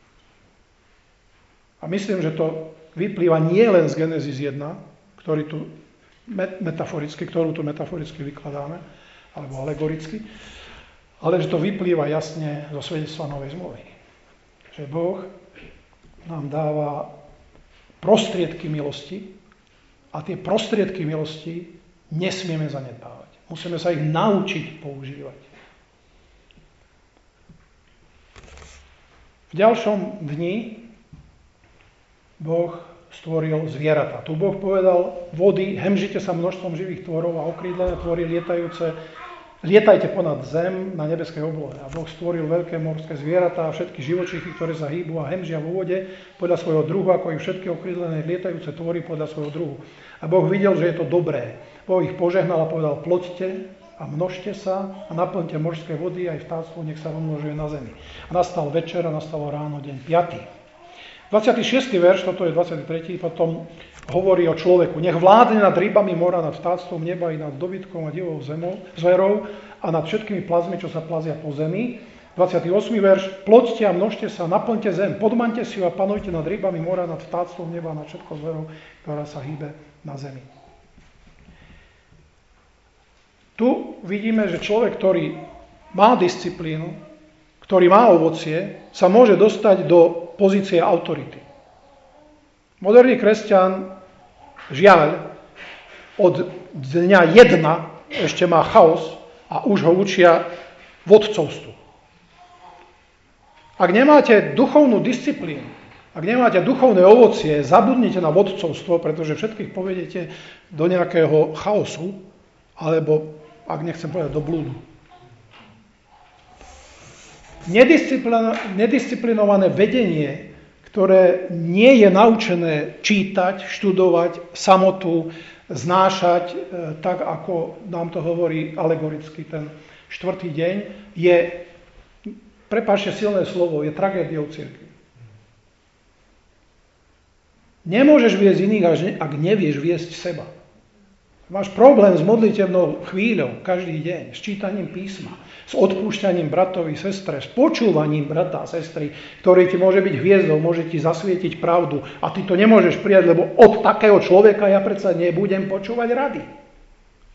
A myslím, že to vyplýva nie len z Genesis 1, ktorú tu metaforicky vykladáme, alebo alegoricky, ale že to vyplýva jasne zo svedectva Novej zmluvy. Že Boh nám dáva prostriedky milosti a tie prostriedky milosti nesmieme zanedbávať. Musíme sa ich naučiť používať. V ďalšom dni Boh stvoril zvieratá. Tu Boh povedal vody, hemžite sa množstvom živých tvorov a okrídlené tvory lietajúce, lietajte ponad zem na nebeskej oblohe. A Boh stvoril veľké morské zvieratá a všetky živočíchy, ktoré sa hýbu a hemžia vo vode podľa svojho druhu, ako i všetky okrídlené lietajúce tvory podľa svojho druhu. A Boh videl, že je to dobré. Boh ich požehnal a povedal, ploďte a množte sa a naplňte morské vody, aj vtáctvo nech sa rozmnožuje na zemi. A nastal večer a nastalo ráno, deň 5. 26. verš, toto je 23. potom hovorí o človeku. Nech vládne nad rybami mora, nad vtáctvom neba i nad dobytkom a divou zverou a nad všetkými plazmi, čo sa plazia po zemi. 28. verš. Ploďte a množte sa, naplňte zem, podmaňte si ju a panujte nad rybami mora, nad vtáctvom neba a nad všetkou zverou, ktorá sa hýbe na zemi. Tu vidíme, že človek, ktorý má disciplínu, ktorý má ovocie, sa môže dostať do pozície autority. Moderný kresťan, žiaľ, od dňa 1 ešte má chaos a už ho učia vodcovstvu. Ak nemáte duchovnú disciplínu, ak nemáte duchovné ovocie, zabudnite na vodcovstvo, pretože všetkých povedete do nejakého chaosu, alebo, ak nechcem povedať, do blúdu. Nedisciplinované vedenie, ktoré nie je naučené čítať, študovať, samotu, znášať, tak ako nám to hovorí alegoricky ten 4. deň, je, prepáčte silné slovo, je tragédiou cirkvi. Nemôžeš viesť iných, ak nevieš viesť seba. Máš problém s modlitevnou chvíľou každý deň, s čítaním písma, s odpúšťaním bratovi, sestre, s počúvaním brata a sestry, ktorý ti môže byť hviezdou, môže ti zasvietiť pravdu a ty to nemôžeš prijať, lebo od takého človeka ja predsa nebudem počúvať rady.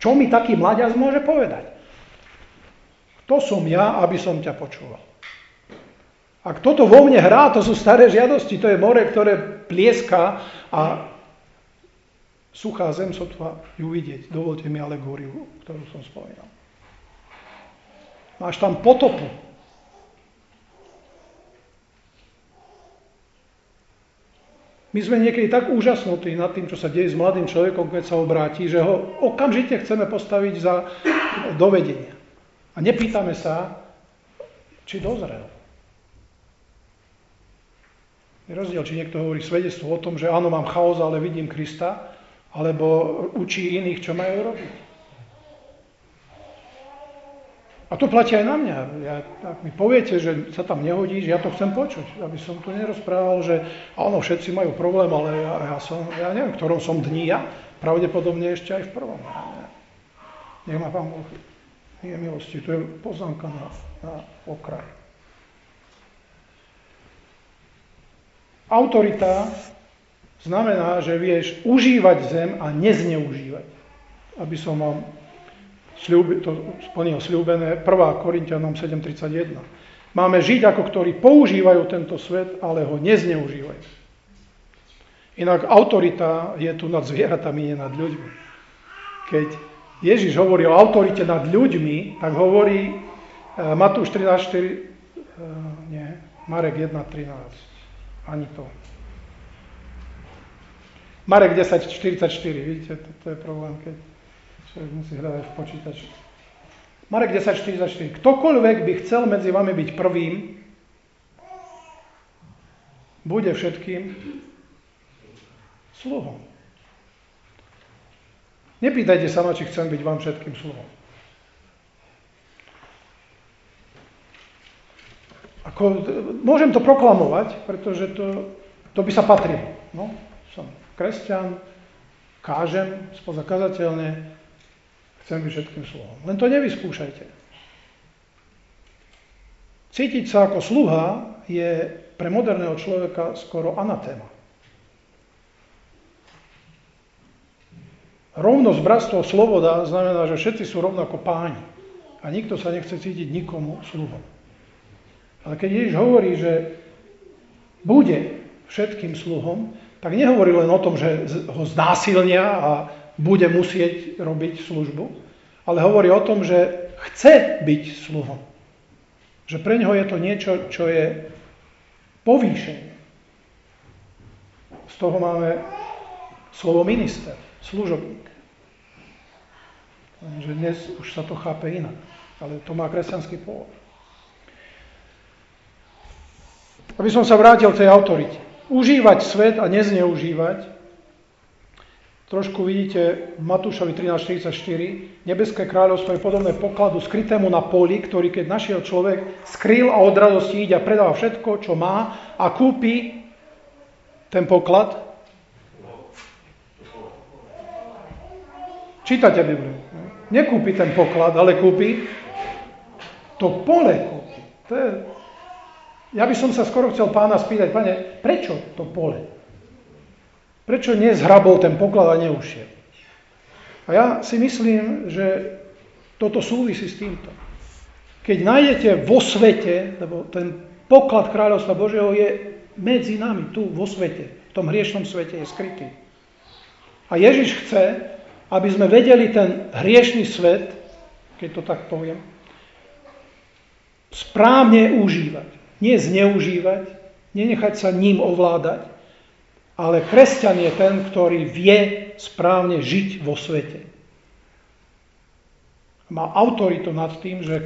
Čo mi taký mladiac môže povedať? Kto som ja, aby som ťa počúval? Ak toto vo mne hrá, to sú staré žiadosti, to je more, ktoré plieska a suchá zem sotva ju vidieť. Dovolte mi alegóriu, ktorú som spomínal. Máš tam potopu. My sme niekedy tak úžasnutí nad tým, čo sa deje s mladým človekom, keď sa obráti, že ho okamžite chceme postaviť za dovedenie. A nepýtame sa, či dozrel. Je rozdiel, či niekto hovorí svedectvo o tom, že áno, mám chaos, ale vidím Krista, alebo učí iných, čo majú robiť. A to platí aj na mňa. Ak mi poviete, že sa tam nehodíš, ja to chcem počuť. Aby som tu nerozprával, že áno, všetci majú problém, ale ja neviem, v ktorom som dni ja. Pravdepodobne ešte aj v prvom. Nech ma Pán Boh je milosti. To je poznámka na okraj. Autorita znamená, že vieš užívať zem a nezneužívať. Aby som vám splnil sľúbené 1. Korinťanom 7.31. Máme žiť ako ktorí používajú tento svet, ale ho nezneužívajú. Inak autorita je tu nad zvieratami, nie nad ľuďmi. Keď Ježiš hovorí o autorite nad ľuďmi, tak hovorí Matúš 13.4, Marek 1.13. Ani to. Marek 10.44, vidíte, to je problém, keď človek musí hľadať v počítači. Marek 10.44. Ktokoľvek by chcel medzi vami byť prvým, bude všetkým sluhom. Nepýtajte sa ma, či chcem byť vám všetkým sluhom. Môžem to proklamovať, pretože to by sa patrilo. No, som kresťan, kážem spoza kazateľne, chcem byť všetkým sluhom. Len to nevyskúšajte. Cítiť sa ako sluha je pre moderného človeka skoro anatéma. Rovnosť, bratstvo, sloboda znamená, že všetci sú rovnako páni. A nikto sa nechce cítiť nikomu sluhom. Ale keď Ježiš hovorí, že bude všetkým sluhom, tak nehovorí len o tom, že ho znásilnia a bude musieť robiť službu, ale hovorí o tom, že chce byť sluhom. Že pre ňoho je to niečo, čo je povýšenie. Z toho máme slovo minister, služobník. Že dnes už sa to chápe inak, ale to má kresťanský pôvod. Aby som sa vrátil k tej autorite. Užívať svet a nezneužívať. Trošku vidíte v Matúšovi 13.44. Nebeské kráľovstvo je podobné pokladu skrytému na poli, ktorý keď našiel človek, skryl a od radosti ide a predáva všetko, čo má a kúpi ten poklad. Čítate Bibliu. Nekúpi ten poklad, ale kúpi to pole. Ja by som sa skoro chcel pána spýtať, pane, prečo to pole? Prečo nezhrabol ten poklad a neušiel? A ja si myslím, že toto súvisí s týmto. Keď nájdete vo svete, lebo ten poklad kráľovstva Božieho je medzi nami, tu vo svete, v tom hriešnom svete je skrytý. A Ježiš chce, aby sme vedeli ten hriešný svet, keď to tak poviem, správne užívať. Nie zneužívať, nenechať sa ním ovládať, ale kresťan je ten, ktorý vie správne žiť vo svete. Má autoritu nad tým, že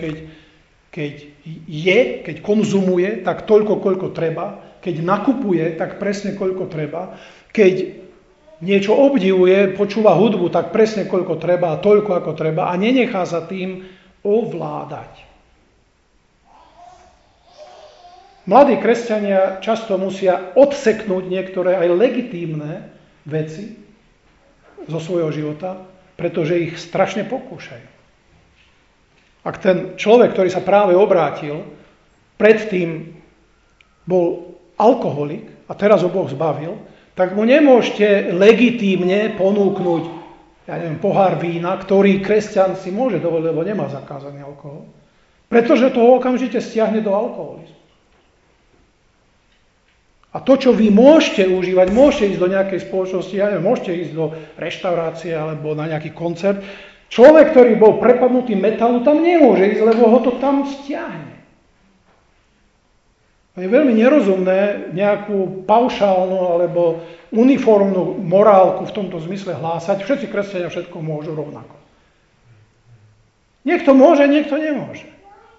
keď konzumuje, tak toľko, koľko treba, keď nakupuje, tak presne koľko treba, keď niečo obdivuje, počúva hudbu, tak presne koľko treba a toľko, ako treba a nenechá sa tým ovládať. Mladí kresťania často musia odseknúť niektoré aj legitímne veci zo svojho života, pretože ich strašne pokúšajú. Ak ten človek, ktorý sa práve obrátil, predtým bol alkoholik a teraz ho Boh zbavil, tak mu nemôžete legitímne ponúknuť pohár vína, ktorý kresťan si môže dovoliť, lebo nemá zakázaný alkohol. Pretože to okamžite stiahne do alkoholizmu. A to, čo vy môžete užívať, môžete ísť do nejakej spoločnosti, môžete ísť do reštaurácie alebo na nejaký koncert. Človek, ktorý bol prepadnutý metalu, tam nemôže ísť, lebo ho to tam stiahne. Je veľmi nerozumné nejakú paušálnu alebo uniformnú morálku v tomto zmysle hlásať. Všetci kresťania všetko môžu rovnako. Niekto môže, niekto nemôže.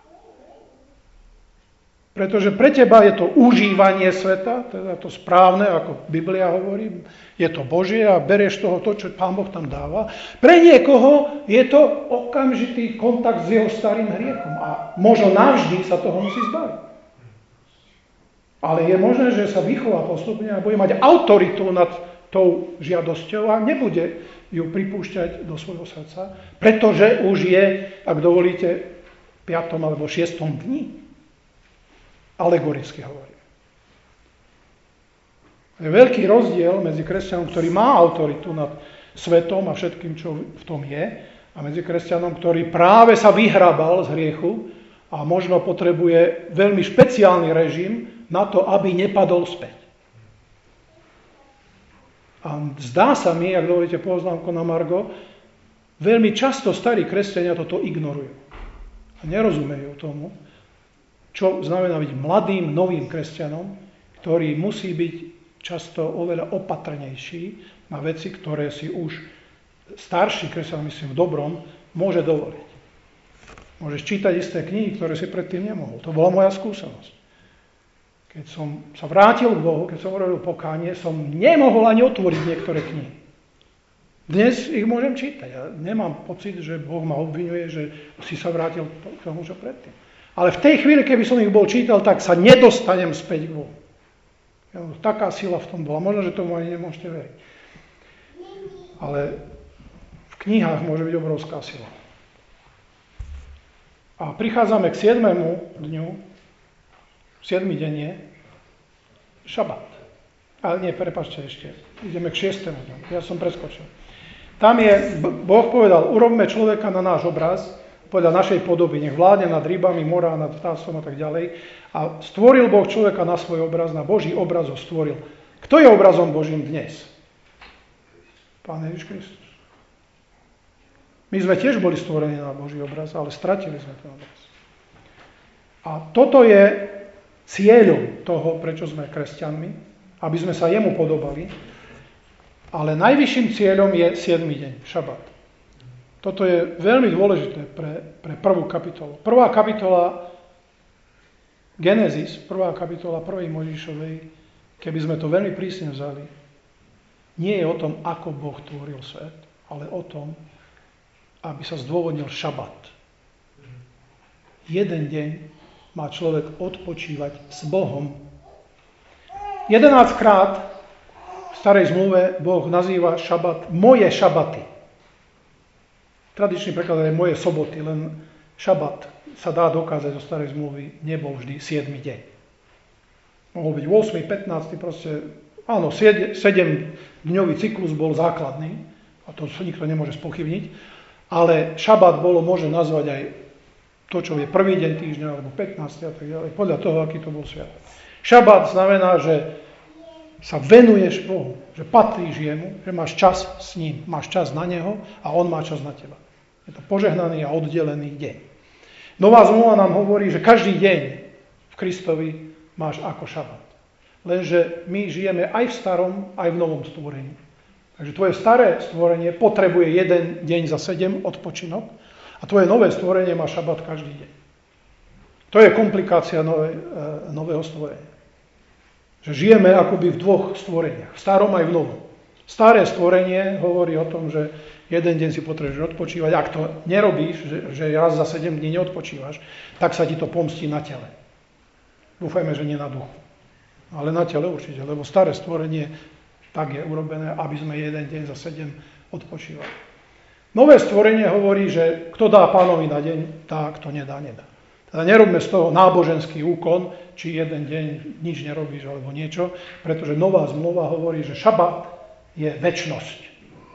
Pretože pre teba je to užívanie sveta, teda to správne, ako Biblia hovorí, je to Božie a bereš toho to, čo Pán Boh tam dáva. Pre niekoho je to okamžitý kontakt s jeho starým hriechom a možno navždy sa toho musí zbaviť. Ale je možné, že sa vychová postupne a bude mať autoritu nad tou žiadosťou a nebude ju pripúšťať do svojho srdca, pretože už je, ak dovolíte, v 5. alebo 6. dni. Alegoricky hovorím. Je veľký rozdiel medzi kresťanom, ktorý má autoritu nad svetom a všetkým, čo v tom je, a medzi kresťanom, ktorý práve sa vyhrabal z hriechu a možno potrebuje veľmi špeciálny režim na to, aby nepadol späť. A zdá sa mi, ak dovolíte poznámku na margo, veľmi často starí kresťania toto ignorujú. A nerozumejú tomu, čo znamená byť mladým, novým kresťanom, ktorý musí byť často oveľa opatrnejší na veci, ktoré si už starší kresťan, myslím v dobrom, môže dovoliť. Môžeš čítať isté knihy, ktoré si predtým nemohol. To bola moja skúsenosť. Keď som sa vrátil k Bohu, keď som urobil pokánie, som nemohol ani otvoriť niektoré knihy. Dnes ich môžem čítať. Ja nemám pocit, že Boh ma obviňuje, že si sa vrátil k tomu, čo predtým. Ale v tej chvíli, keby som ich bol čítal, tak sa nedostanem späť k Bohu. Taká sila v tom bola. Možno, že tomu ani nemôžete veriť. Ale v knihách môže byť obrovská sila. A prichádzame k 7. dňu. 7. deň je šabat. Ale nie, prepáčte ešte. Ideme k 6. dňu. Ja som preskočil. Tam je, Boh povedal, urobme človeka na náš obraz, podľa našej podoby, nech vládne nad rybami, mora, nad vtáctvom a tak ďalej. A stvoril Boh človeka na svoj obraz, na Boží obraz ho stvoril. Kto je obrazom Božím dnes? Pán Ježiš Kristus. My sme tiež boli stvorení na Boží obraz, ale stratili sme ten obraz. A toto je cieľom toho, prečo sme kresťanmi, aby sme sa jemu podobali. Ale najvyšším cieľom je 7. deň, šabat. Toto je veľmi dôležité pre prvú kapitolu. Prvá kapitola Genesis, prvá kapitola 1. Mojžišovej, keby sme to veľmi prísne vzali, nie je o tom, ako Boh tvoril svet, ale o tom, aby sa zdôvodnil šabat. Jeden deň má človek odpočívať s Bohom. 11 krát v starej zmluve Boh nazýva šabat moje šabaty. Tradičný preklad je moje soboty, len šabat sa dá dokázať zo starej zmluvy, nebol vždy 7. deň. Mohol byť 8., 15., proste, áno, 7-dňový cyklus bol základný, a to nikto nemôže spochybniť, ale šabat bolo možné nazvať aj to, čo je prvý deň týždňa, alebo 15. a tak ďalej, podľa toho, aký to bol sviatok. Šabat znamená, že sa venuješ Bohu, že patríš jemu, že máš čas s ním, máš čas na neho a on má čas na teba. Je to požehnaný a oddelený deň. Nová zmluva nám hovorí, že každý deň v Kristovi máš ako šabat. Lenže my žijeme aj v starom, aj v novom stvorení. Takže tvoje staré stvorenie potrebuje jeden deň za 7 odpočinok a tvoje nové stvorenie má šabat každý deň. To je komplikácia nového stvorenia. Že žijeme akoby v dvoch stvoreniach, v starom aj v novom. Staré stvorenie hovorí o tom, že jeden deň si potrebuješ odpočívať. Ak to nerobíš, že raz za 7 dní neodpočívaš, tak sa ti to pomstí na tele. Dúfajme, že nie na duchu. Ale na tele určite, lebo staré stvorenie tak je urobené, aby sme jeden deň za 7 odpočívali. Nové stvorenie hovorí, že kto dá Pánovi na deň, tak kto nedá, nedá. Teda nerobme z toho náboženský úkon, či jeden deň nič nerobíš alebo niečo, pretože nová zmluva hovorí, že šabat je večnosť.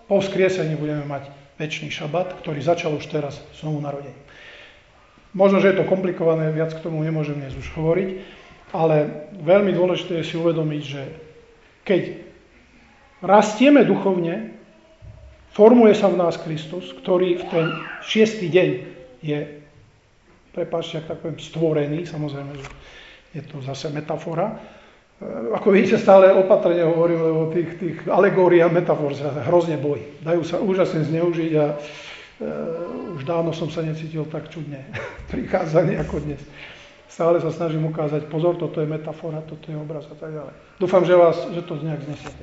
Po vzkriesení budeme mať večný šabat, ktorý začal už teraz znovu narodením. Možno, že je to komplikované, viac k tomu nemôžem dnes už hovoriť, ale veľmi dôležité je si uvedomiť, že keď rastieme duchovne, formuje sa v nás Kristus, ktorý v ten 6. deň je, prepáčte, ak tak poviem, stvorený, samozrejme, že je to zase metafora. Ako vidíte, stále opatrne hovorím, lebo tých alegórií a metafor sa hrozne bojí. Dajú sa úžasne zneužiť a už dávno som sa necítil tak čudne pricházaný ako dnes. Stále sa snažím ukázať, pozor, toto je metafora, toto je obraz a tak ďalej. Dúfam, že to nejak znesiete.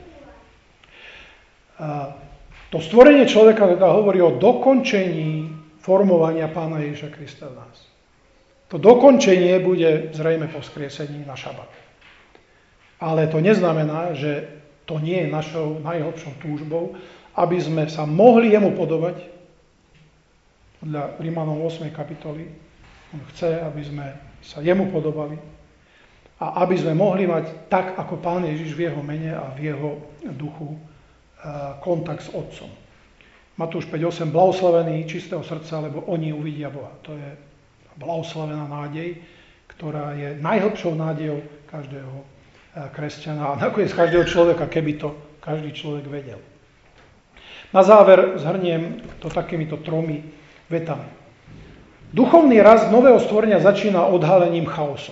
To stvorenie človeka teda hovorí o dokončení formovania Pána Ježiša Krista v nás. To dokončenie bude zrejme po vzkriesení na šabat. Ale to neznamená, že to nie je našou najhlbšou túžbou, aby sme sa mohli jemu podobať. Podľa Rímanom 8. kapitoly on chce, aby sme sa jemu podobali a aby sme mohli mať tak, ako Pán Ježiš v jeho mene a v jeho duchu kontakt s Otcom. Matúš 5.8. Blahoslavení čistého srdca, lebo oni uvidia Boha. To je blahoslavená nádej, ktorá je najhlbšou nádejou každého kresťana a nakoniec každého človeka, keby to každý človek vedel. Na záver zhrniem to takýmito 3 vetami. Duchovný rast nového stvorenia začína odhalením chaosu.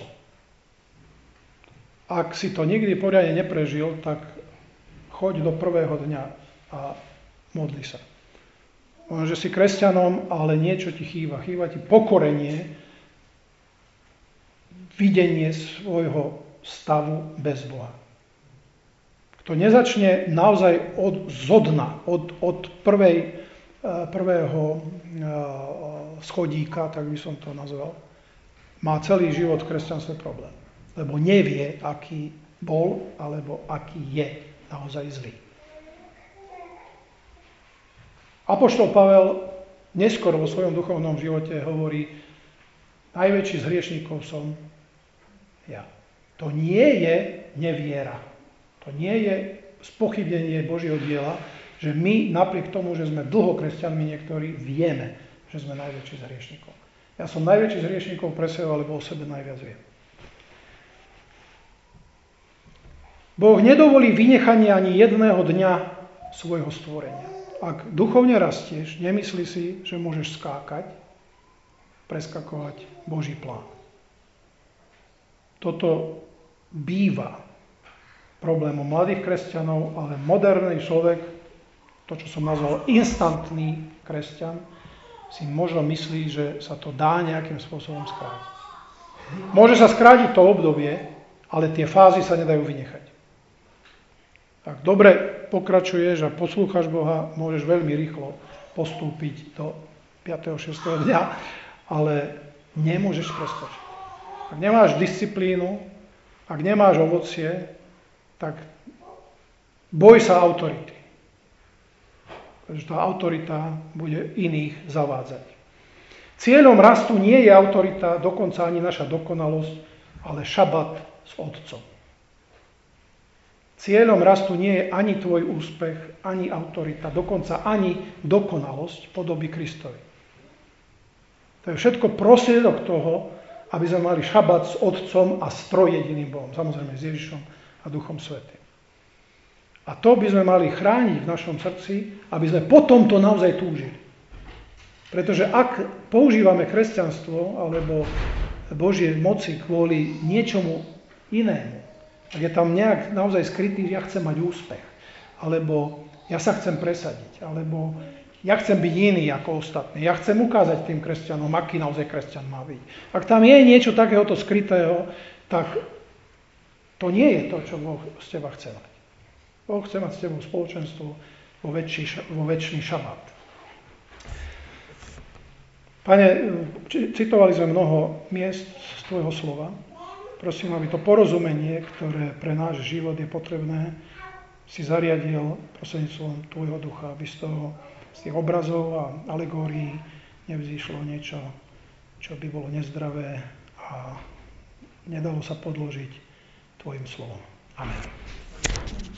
Ak si to nikdy poriadne neprežil, tak choď do prvého dňa a modli sa. Možno, že si kresťanom, ale niečo ti chýba. Chýba ti pokorenie, videnie svojho stavu bez Boha. Kto nezačne naozaj zo dna, od prvého schodíka, tak by som to nazval, má celý život v kresťanstve problém. Lebo nevie, aký bol, alebo aký je naozaj zlý. Apoštol Pavel neskôr vo svojom duchovnom živote hovorí, najväčší z hriešníkov som ja. To nie je neviera. To nie je spochybnenie Božieho diela, že my napriek tomu, že sme dlho kresťanmi niektorí, vieme, že sme najväčší z hriešníkov. Ja som najväčší z hriešníkov pre seba, lebo o sebe najviac viem. Boh nedovolí vynechanie ani jedného dňa svojho stvorenia. Ak duchovne rastieš, nemyslí si, že môžeš skákať, preskakovať Boží plán. Toto býva problémom mladých kresťanov, ale moderný človek, to, čo som nazval instantný kresťan, si možno myslí, že sa to dá nejakým spôsobom skrátiť. Môže sa skrátiť to obdobie, ale tie fázy sa nedajú vynechať. Ak dobre pokračuješ a poslúchaš Boha, môžeš veľmi rýchlo postúpiť do 5. 6. dňa, ale nemôžeš preskočiť. Ak nemáš disciplínu, ak nemáš ovocie, tak boj sa autority. Pretože tá autorita bude iných zavádzať. Cieľom rastu nie je autorita, dokonca ani naša dokonalosť, ale šabat s Otcom. Cieľom rastu nie je ani tvoj úspech, ani autorita, dokonca ani dokonalosť podoby Kristovi. To je všetko prostriedok toho, aby sme mali šabat s Otcom a s trojediným Bohom. Samozrejme s Ježišom a Duchom Svätým. A to by sme mali chrániť v našom srdci, aby sme potom to naozaj túžili. Pretože ak používame kresťanstvo alebo Božie moci kvôli niečomu inému, ak je tam nejak naozaj skrytý, že ja chcem mať úspech, alebo ja sa chcem presadiť, alebo ja chcem byť iný ako ostatní, ja chcem ukázať tým kresťanom, aký naozaj kresťan má byť. Ak tam je niečo takéhoto skrytého, tak to nie je to, čo Boh z teba chce mať. Boh chce mať s tebou spoločenstvo vo večný šabát. Pane, citovali sme mnoho miest z tvojho slova. Prosím, aby to porozumenie, ktoré pre náš život je potrebné, si zariadil prostredníctvom tvojho ducha, aby z tých obrazov a alegórií nevzýšlo niečo, čo by bolo nezdravé a nedalo sa podložiť tvojim slovom. Amen.